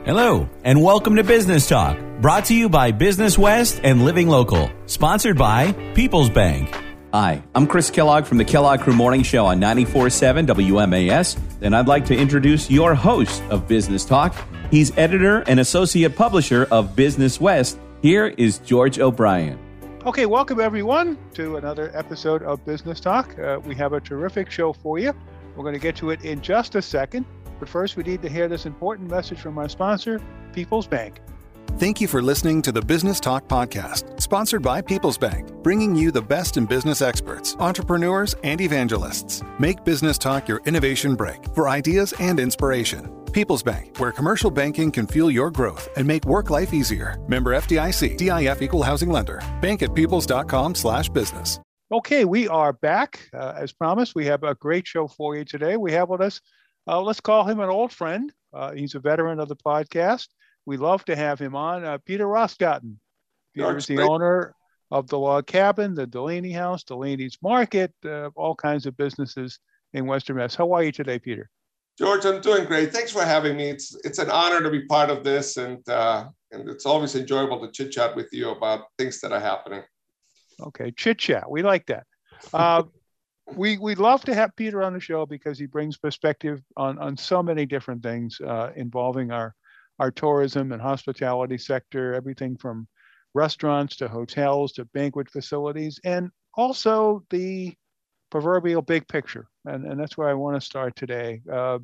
Hello, and welcome to Business Talk, brought to you by Business West and Living Local, sponsored by People's Bank. Hi, I'm Chris Kellogg from the Kellogg Crew Morning Show on 94.7 WMAS, and I'd like to introduce your host of Business Talk. He's editor and associate publisher of Business West. Here is George O'Brien. Okay, welcome everyone to another episode of Business Talk. We have a terrific show for you. We're going to get to it in just a second. But first, we need to hear this important message from our sponsor, People's Bank. Thank you for listening to the Business Talk podcast, sponsored by People's Bank, bringing you the best in business experts, entrepreneurs, and evangelists. Make Business Talk your innovation break for ideas and inspiration. People's Bank, where commercial banking can fuel your growth and make work life easier. Member FDIC, DIF Equal Housing Lender. Bank at peoples.com/business. Okay, we are back. As promised, we have a great show for you today. We have with us, let's call him an old friend. He's a veteran of the podcast. We love to have him on. Peter Roskotten. Peter is the owner of the Log Cabin, the Delaney House, Delaney's Market, all kinds of businesses in Western Mass. How are you today, Peter? George, I'm doing great. Thanks for having me. It's an honor to be part of this, and it's always enjoyable to chit chat with you about things that are happening. Okay, chit chat. We like that. We love to have Peter on the show because he brings perspective on so many different things involving our tourism and hospitality sector, everything from restaurants to hotels to banquet facilities, and also the proverbial big picture. And that's where I want to start today.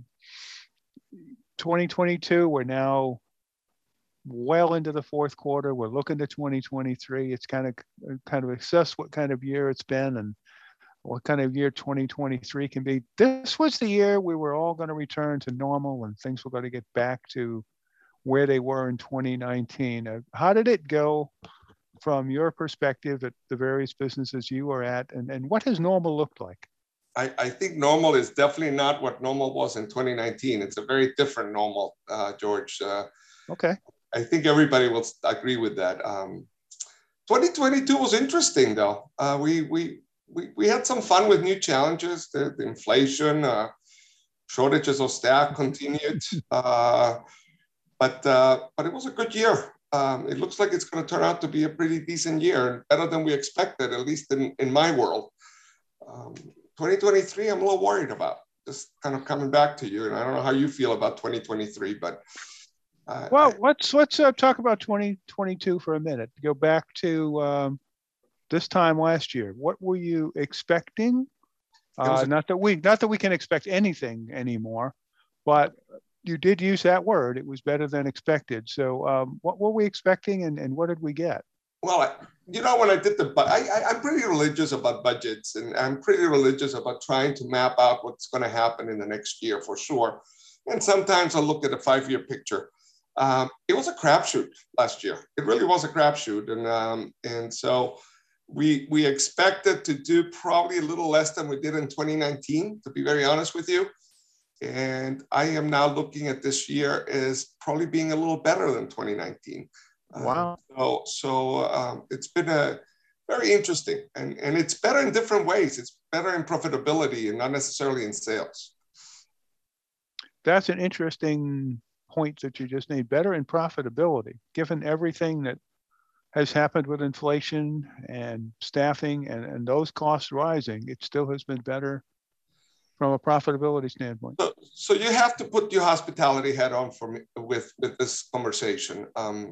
2022, we're now well into the fourth quarter. We're looking to 2023. It's kind of assess what kind of year it's been and what kind of year 2023 can be. This was the year we were all going to return to normal and things were going to get back to where they were in 2019. How did it go from your perspective at the various businesses you were at, and what has normal looked like? I think normal is definitely not what normal was in 2019. It's a very different normal, George. Okay. I think everybody will agree with that. 2022 was interesting, though. We had some fun with new challenges. The inflation, shortages of staff continued, but it was a good year. It looks like it's going to turn out to be a pretty decent year, better than we expected, at least in my world. 2023, I'm a little worried about. Just kind of coming back to you, and I don't know how you feel about 2023, but. Let's talk about 2022 for a minute. Go back to this time last year. What were you expecting? Not that we can expect anything anymore, but you did use that word. It was better than expected. So what were we expecting, and what did we get? Well, when I did I'm pretty religious about budgets, and I'm pretty religious about trying to map out what's going to happen in the next year for sure. And sometimes I look at a 5-year picture. It was a crapshoot last year. It really was a crapshoot, and so we expected to do probably a little less than we did in 2019, to be very honest with you. And I am now looking at this year as probably being a little better than 2019. Wow. So it's been a very interesting, and it's better in different ways. It's better in profitability and not necessarily in sales. That's an interesting point that you just made. Better in profitability, given everything that has happened with inflation and staffing and those costs rising. It still has been better from a profitability standpoint. So you have to put your hospitality hat on for me with this conversation.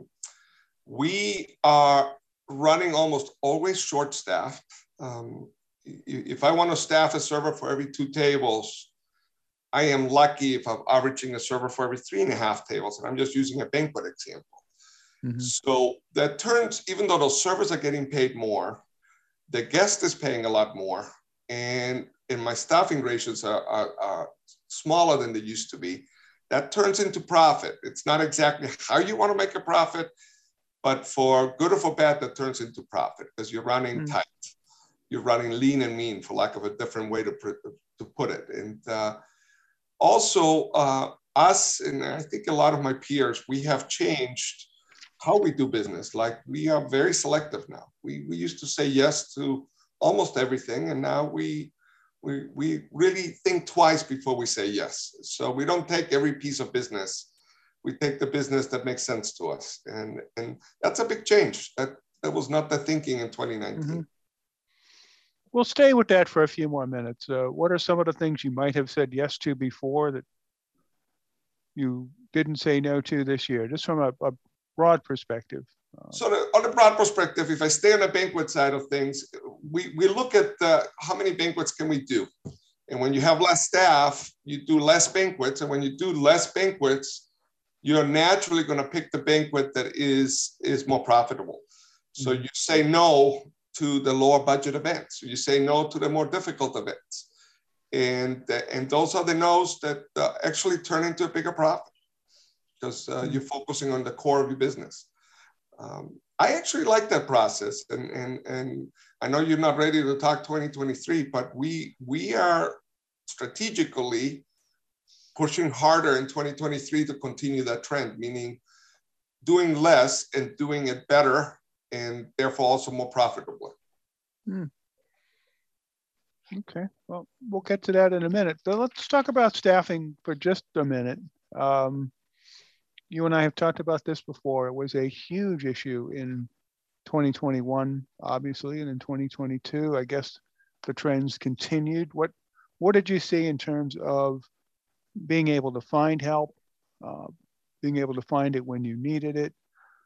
We are running almost always short-staffed. If I want to staff a server for every 2 tables, I am lucky if I'm averaging a server for every 3.5 tables, and I'm just using a banquet example. Mm-hmm. So that turns, even though those servers are getting paid more, the guest is paying a lot more, and my staffing ratios are smaller than they used to be. That turns into profit. It's not exactly how you want to make a profit, but for good or for bad, that turns into profit because you're running tight. You're running lean and mean, for lack of a different way to put it. And also, us, and I think a lot of my peers, we have changed how we do business. Like, we are very selective now. We used to say yes to almost everything, and now we really think twice before we say yes. So we don't take every piece of business We take the business that makes sense to us. And that's a big change. That was not the thinking in 2019. Mm-hmm. We'll stay with that for a few more minutes. What are some of the things you might have said yes to before that you didn't say no to this year, just from a broad perspective? So on the broad perspective, if I stay on the banquet side of things, we look at how many banquets can we do? And when you have less staff, you do less banquets. And when you do less banquets, you're naturally going to pick the banquet that is more profitable. So you say no to the lower budget events. You say no to the more difficult events. And those are the no's that actually turn into a bigger profit because you're focusing on the core of your business. I actually like that process. And I know you're not ready to talk 2023, but we are strategically pushing harder in 2023 to continue that trend, meaning doing less and doing it better and therefore also more profitably. Okay, well, we'll get to that in a minute. So let's talk about staffing for just a minute. You and I have talked about this before. It was a huge issue in 2021, obviously, and in 2022, I guess the trends continued. What did you see in terms of being able to find help, being able to find it when you needed it,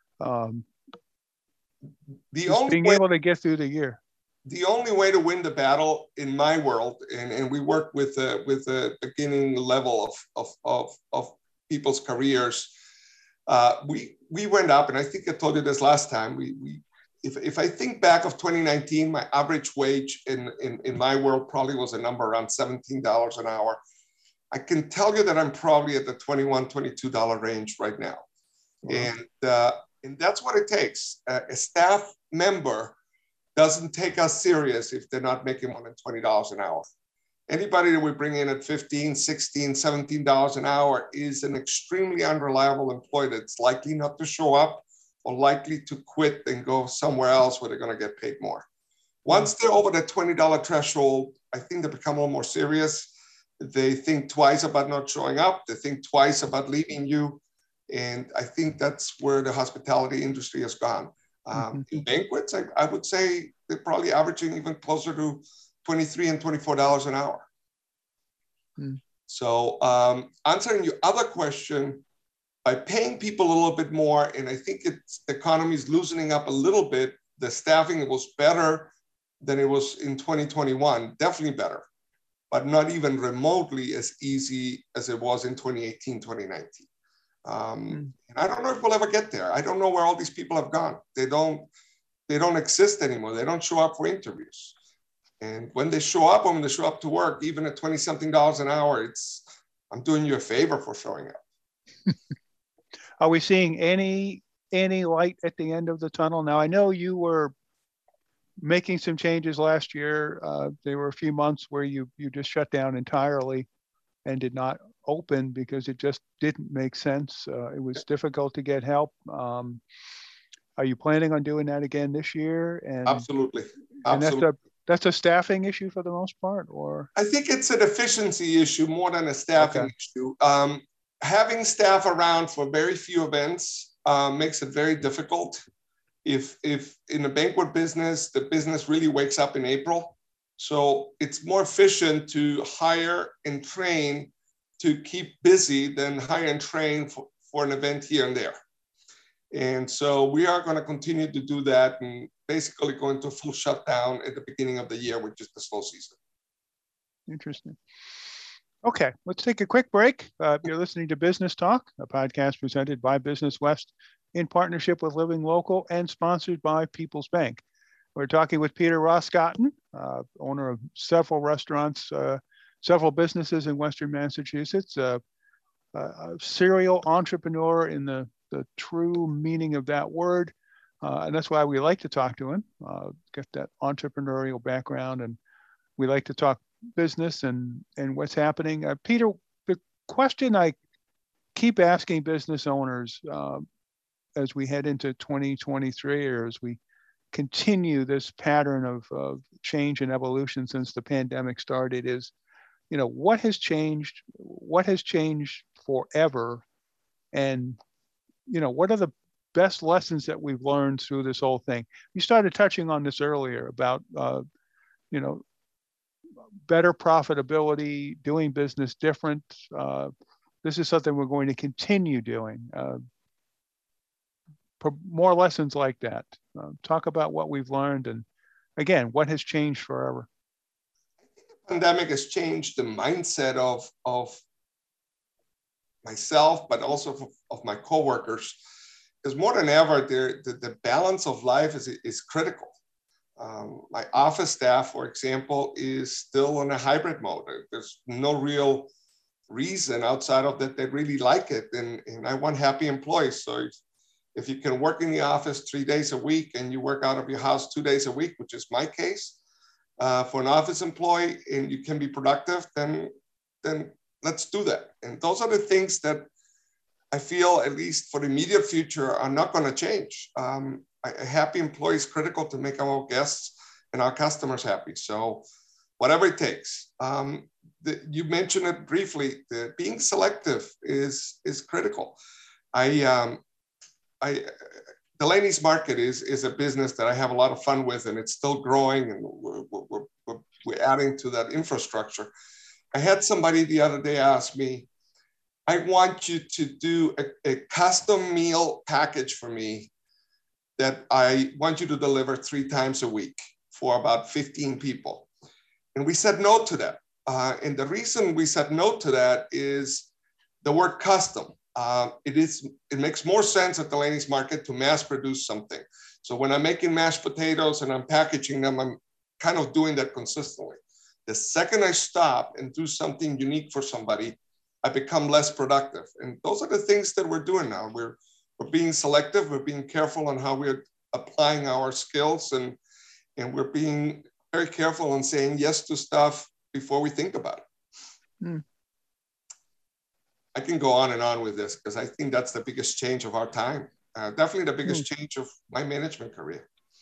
being able to get through the year? The only way to win the battle in my world, and we work with a beginning level of people's careers, we went up, and I think I told you this last time. If I think back of 2019, my average wage in my world probably was a number around $17 an hour. I can tell you that I'm probably at the $21, $22 range right now. Wow. And that's what it takes. A staff member doesn't take us serious if they're not making more than $20 an hour. Anybody that we bring in at $15, $16, $17 an hour is an extremely unreliable employee that's likely not to show up or likely to quit and go somewhere else where they're going to get paid more. Once they're over the $20 threshold, I think they become a little more serious. They think twice about not showing up. They think twice about leaving you. And I think that's where the hospitality industry has gone. In banquets, I would say they're probably averaging even closer to $23 and $24 an hour. So answering your other question, by paying people a little bit more, and I think the economy is loosening up a little bit, the staffing was better than it was in 2021, definitely better, but not even remotely as easy as it was in 2018, 2019. And I don't know if we'll ever get there. I don't know where all these people have gone. They don't exist anymore. They don't show up for interviews. And when they show up, when they show up to work, even at $20-something an hour, I'm doing you a favor for showing up. Are we seeing any light at the end of the tunnel? Now, I know you were making some changes last year. There were a few months where you just shut down entirely and did not open because it just didn't make sense. It was difficult to get help. Are you planning on doing that again this year? And, Absolutely. And that's a staffing issue for the most part, or? I think it's an efficiency issue more than a staffing issue. Having staff around for very few events makes it very difficult. If in the banquet business, the business really wakes up in April. So it's more efficient to hire and train to keep busy than hire and train for an event here and there. And so we are going to continue to do that and basically go into full shutdown at the beginning of the year, which is the slow season. Interesting. Okay, let's take a quick break. You're listening to Business Talk, a podcast presented by Business West in partnership with Living Local and sponsored by People's Bank. We're talking with Peter Roskotten, owner of several restaurants, several businesses in Western Massachusetts, a serial entrepreneur in the true meaning of that word. And that's why we like to talk to him, get that entrepreneurial background, and we like to talk business and what's happening. Peter, the question I keep asking business owners as we head into 2023, or as we continue this pattern of change and evolution since the pandemic started, is, what has changed? What has changed forever And, what are the best lessons that we've learned through this whole thing? You started touching on this earlier about, better profitability, doing business different. This is something we're going to continue doing. More lessons like that. Talk about what we've learned, and again, what has changed forever. The pandemic has changed the mindset of myself, but also of my coworkers, because more than ever, the balance of life is critical. My office staff, for example, is still in a hybrid mode. There's no real reason outside of that they really like it, and I want happy employees. So if you can work in the office 3 days a week and you work out of your house 2 days a week, which is my case, for an office employee, and you can be productive, then let's do that. And those are the things that I feel, at least for the immediate future, are not going to change. A happy employee is critical to make our guests and our customers happy. So whatever it takes. You mentioned it briefly, being selective is critical. Delaney's Market is a business that I have a lot of fun with, and it's still growing, and we're adding to that infrastructure. I had somebody the other day ask me, I want you to do a custom meal package for me that I want you to deliver 3 times a week for about 15 people. And we said no to that. And the reason we said no to that is the word custom. It makes more sense at Delaney's Market to mass produce something. So when I'm making mashed potatoes and I'm packaging them, I'm kind of doing that consistently. The second I stop and do something unique for somebody, I become less productive. And those are the things that we're doing now. We're being selective, we're being careful on how we're applying our skills, and we're being very careful on saying yes to stuff before we think about it. I can go on and on with this because I think that's the biggest change of our time. Definitely the biggest change of my management career.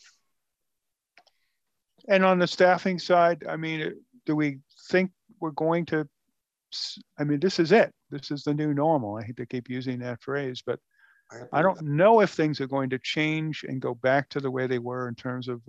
And on the staffing side, I mean, do we think we're going to, this is it. This is the new normal. I hate to keep using that phrase, but I don't know if things are going to change and go back to the way they were in terms of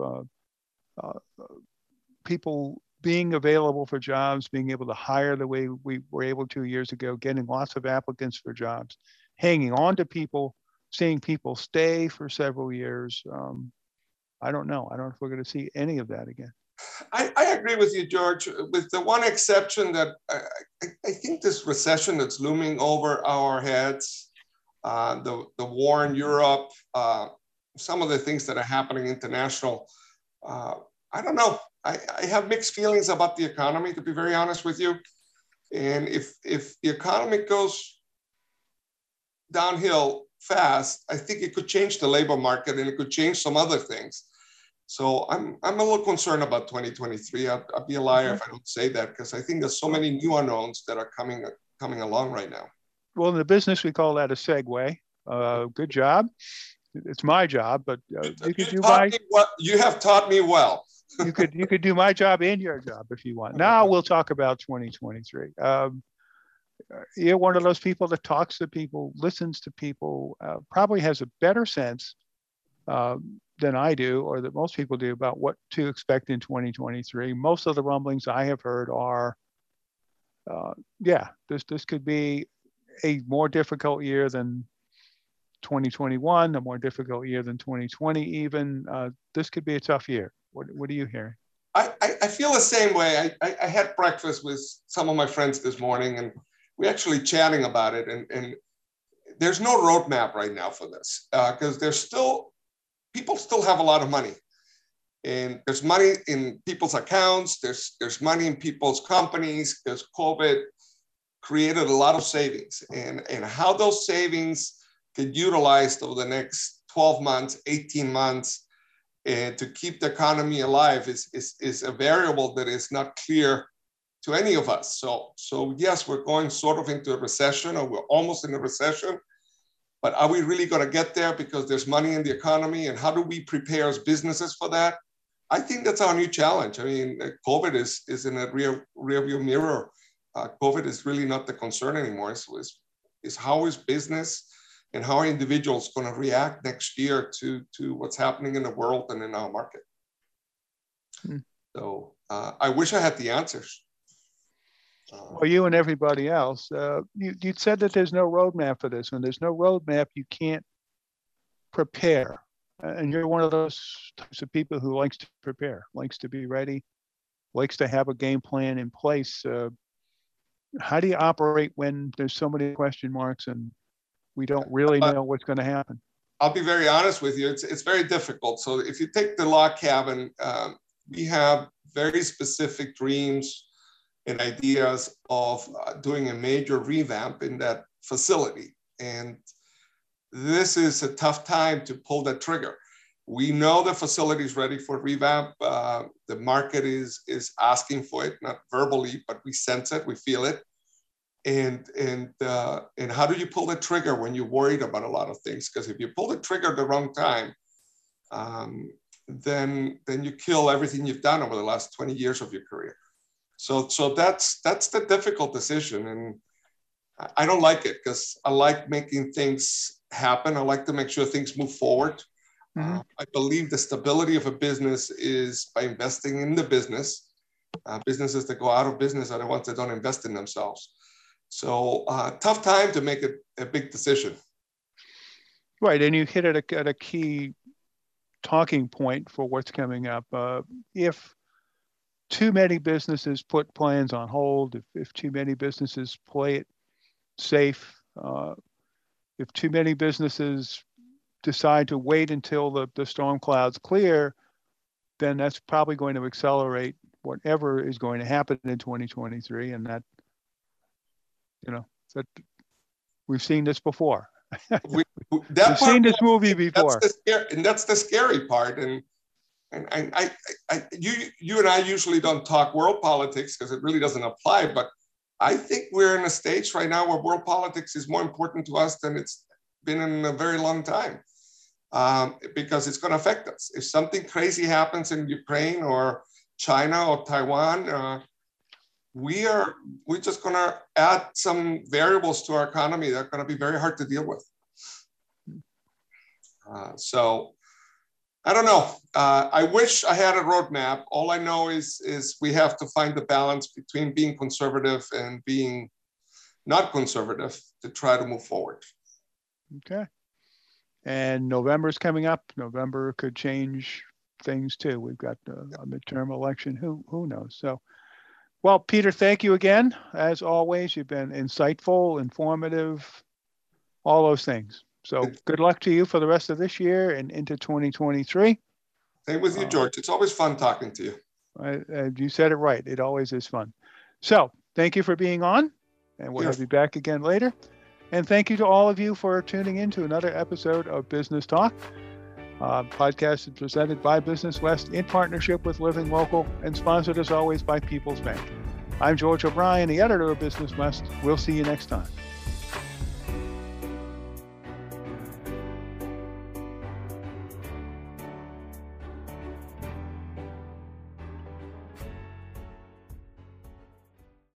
people being available for jobs, being able to hire the way we were able to years ago, getting lots of applicants for jobs, hanging on to people, seeing people stay for several years. I don't know. I don't know if we're going to see any of that again. I agree with you, George, with the one exception that I think this recession that's looming over our heads, the war in Europe, some of the things that are happening international, I don't know. I have mixed feelings about the economy, to be very honest with you. And if the economy goes downhill fast, I think it could change the labor market and it could change some other things. So I'm a little concerned about 2023. I'd be a liar if I don't say that, because I think there's so many new unknowns that are coming along right now. Well, in the business, we call that a segue. Good job. It's my job, but you could do you have taught me well. you could do my job and your job if you want. Now we'll talk about 2023. You're one of those people that talks to people, listens to people, probably has a better sense than I do, or that most people do, about what to expect in 2023. Most of the rumblings I have heard are, this could be a more difficult year than 2021, a more difficult year than 2020 even. This could be a tough year. What are you hearing? I feel the same way. I had breakfast with some of my friends this morning, and we're actually chatting about it. And there's no roadmap right now for this, because people still have a lot of money. And there's money in people's accounts. There's money in people's companies, because COVID created a lot of savings. And how those savings get utilized over the next 12 months, 18 months, and to keep the economy alive is a variable that is not clear to any of us. So yes, we're going sort of into a recession, or we're almost in a recession, but are we really going to get there because there's money in the economy? And how do we prepare as businesses for that? I think that's our new challenge. I mean, COVID is in a rear view mirror. COVID is really not the concern anymore. is how is business and how are individuals going to react next year to what's happening in the world and in our market. So I wish I had the answers. Well, you and everybody else, you said that there's no roadmap for this. When there's no roadmap, you can't prepare. And you're one of those types of people who likes to prepare, likes to be ready, likes to have a game plan in place. How do you operate when there's so many question marks and we don't really know what's going to happen? I'll be very honest with you. It's very difficult. So if you take the log cabin, we have very specific dreams and ideas of doing a major revamp in that facility. And this is a tough time to pull that trigger. We know the facility is ready for revamp. The market is asking for it, not verbally, but we sense it, we feel it. And how do you pull the trigger when you're worried about a lot of things? Because if you pull the trigger at the wrong time, then you kill everything you've done over the last 20 years of your career. So that's the difficult decision, and I don't like it because I like making things happen. I like to make sure things move forward. Mm-hmm. I believe the stability of a business is by investing in the business. Businesses that go out of business are the ones that don't invest in themselves. So tough time to make a big decision. Right, and you hit at a key talking point for what's coming up. If too many businesses put plans on hold, if too many businesses play it safe, if too many businesses decide to wait until the storm clouds clear, then that's probably going to accelerate whatever is going to happen in 2023. And that we've seen this before. We've seen this movie before. That's the scary part. And you and I usually don't talk world politics because it really doesn't apply. But I think we're in a stage right now where world politics is more important to us than it's been in a very long time, because it's going to affect us. If something crazy happens in Ukraine or China or Taiwan, we're just going to add some variables to our economy that are going to be very hard to deal with. So I don't know. I wish I had a roadmap. All I know is we have to find the balance between being conservative and being not conservative to try to move forward. Okay. And November's coming up. November could change things too. We've got a midterm election. Who knows? So, well, Peter, thank you again. As always, you've been insightful, informative, all those things. So good luck to you for the rest of this year and into 2023. Same with you, George. It's always fun talking to you. You said it right. It always is fun. So thank you for being on, and we'll have you back again later. And thank you to all of you for tuning in to another episode of Business Talk. Podcast is presented by Business West in partnership with Living Local and sponsored as always by People's Bank. I'm George O'Brien, the editor of Business West. We'll see you next time.